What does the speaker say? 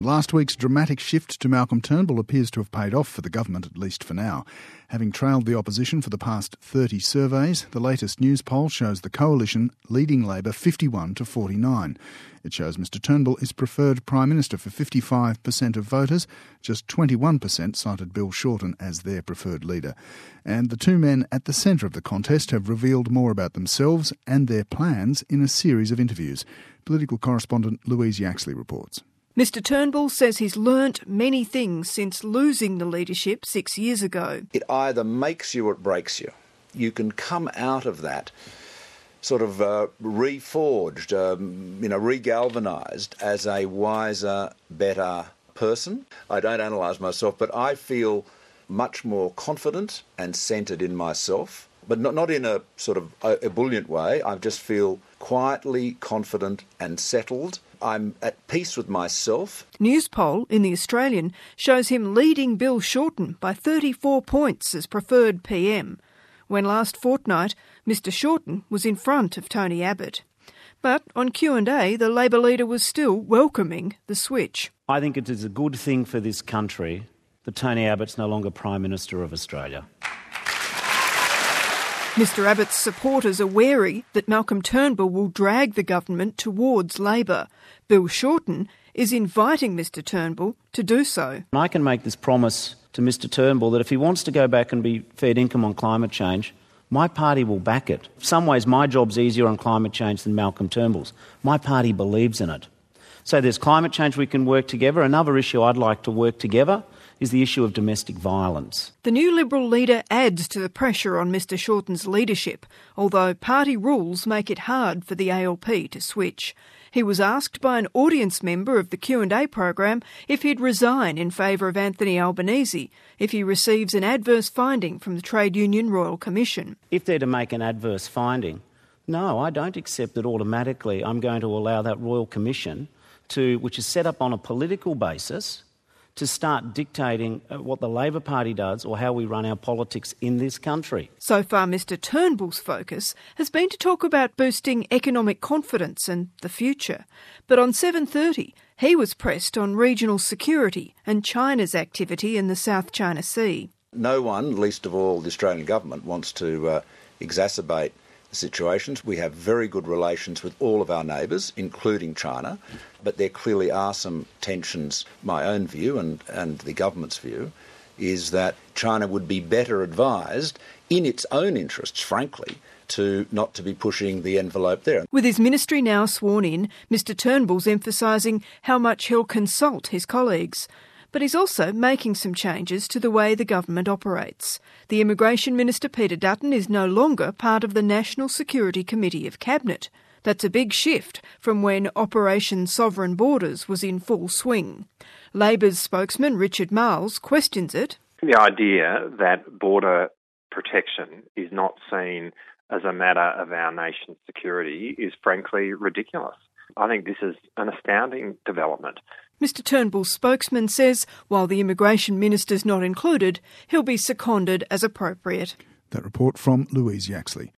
Last week's dramatic shift to Malcolm Turnbull appears to have paid off for the government, at least for now. Having trailed the opposition for the past 30 surveys, the latest news poll shows the coalition leading Labor 51 to 49. It shows Mr Turnbull is preferred Prime Minister for 55% of voters. Just 21% cited Bill Shorten as their preferred leader. And the two men at the centre of the contest have revealed more about themselves and their plans in a series of interviews. Political correspondent Louise Yaxley reports. Mr Turnbull says he's learnt many things since losing the leadership 6 years ago. It either makes you or it breaks you. You can come out of that sort of reforged, regalvanised as a wiser, better person. I don't analyse myself, but I feel much more confident and centred in myself, but not in a sort of ebullient way. I just feel quietly confident and settled. I'm at peace with myself. News poll in The Australian shows him leading Bill Shorten by 34 points as preferred PM, when last fortnight Mr Shorten was in front of Tony Abbott. But on Q&A, the Labor leader was still welcoming the switch. I think it is a good thing for this country that Tony Abbott's no longer Prime Minister of Australia. Mr Abbott's supporters are wary that Malcolm Turnbull will drag the government towards Labor. Bill Shorten is inviting Mr Turnbull to do so. I can make this promise to Mr Turnbull that if he wants to go back and be fair income on climate change, my party will back it. In some ways, my job's easier on climate change than Malcolm Turnbull's. My party believes in it. So there's climate change we can work together. Another issue I'd like to work together is the issue of domestic violence. The new Liberal leader adds to the pressure on Mr Shorten's leadership, although party rules make it hard for the ALP to switch. He was asked by an audience member of the Q&A program if he'd resign in favour of Anthony Albanese if he receives an adverse finding from the Trade Union Royal Commission. If they're to make an adverse finding, no, I don't accept that automatically I'm going to allow that Royal Commission which is set up on a political basis, to start dictating what the Labor Party does or how we run our politics in this country. So far, Mr Turnbull's focus has been to talk about boosting economic confidence and the future. But on 7:30, he was pressed on regional security and China's activity in the South China Sea. No one, least of all the Australian government, wants to exacerbate the situations. We have very good relations with all of our neighbours, including China, but there clearly are some tensions. My own view and the government's view is that China would be better advised in its own interests, frankly, not to be pushing the envelope there. With his ministry now sworn in, Mr Turnbull's emphasising how much he'll consult his colleagues. But he's also making some changes to the way the government operates. The Immigration Minister, Peter Dutton, is no longer part of the National Security Committee of Cabinet. That's a big shift from when Operation Sovereign Borders was in full swing. Labor's spokesman, Richard Marles, questions it. The idea that border protection is not seen as a matter of our nation's security is frankly ridiculous. I think this is an astounding development. Mr Turnbull's spokesman says while the Immigration Minister's not included, he'll be seconded as appropriate. That report from Louise Yaxley.